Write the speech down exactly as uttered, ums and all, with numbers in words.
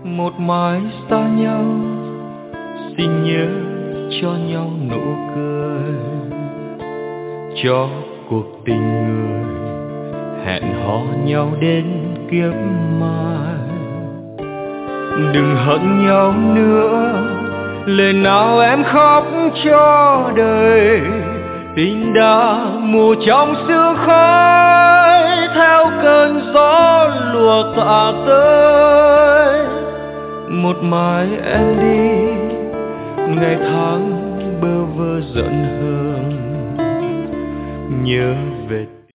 một mái xa nhau, xin nhớ cho nhau nụ cười, cho cuộc tình người hẹn hò nhau đến kiếp mai. Đừng hận nhau nữa, lần nào em khóc cho đời, tình đã mù trong sương khói, theo cơn gió lùa tả tới. Một mai em đi, ngày tháng bơ vơ giận hờn, nhớ về